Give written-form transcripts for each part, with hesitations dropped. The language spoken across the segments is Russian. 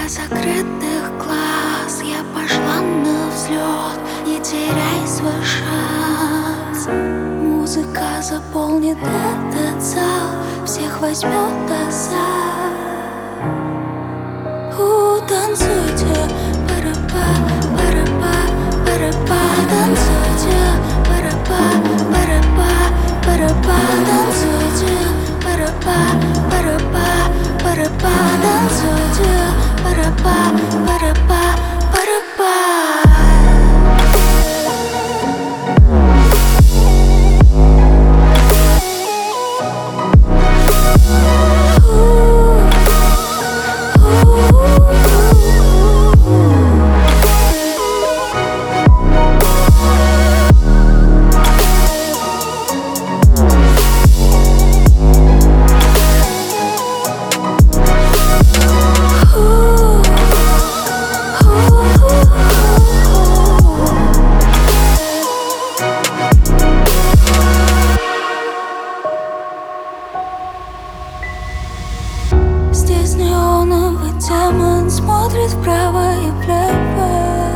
закрытых глаз я пошла на взлет. Не теряй свой шанс. Музыка заполнит этот зал, всех возьмет азарт. Танцуйте, пара-па, пара-па, пара-па. Танцуйте, пара-па, пара-па, пара-па. Танцуйте, пара-па, пара-па, пара-па. Танцуйте, пара-па, пара-па, пара-па. Здесь неоновый демон смотрит вправо и влево.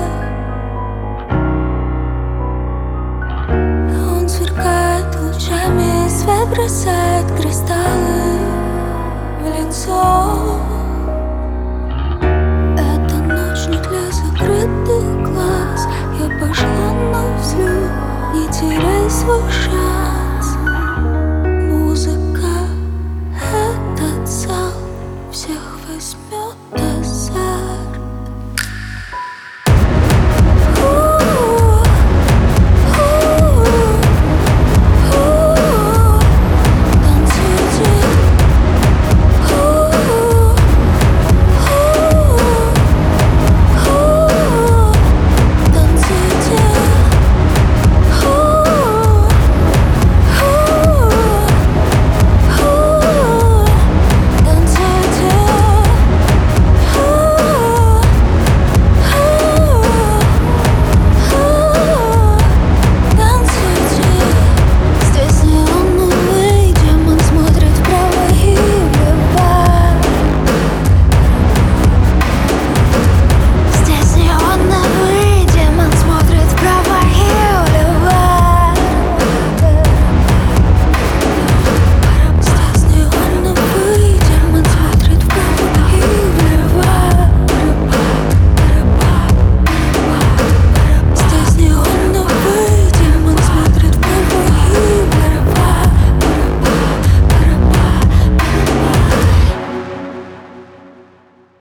Он сверкает лучами, свет бросает кристаллы в лицо.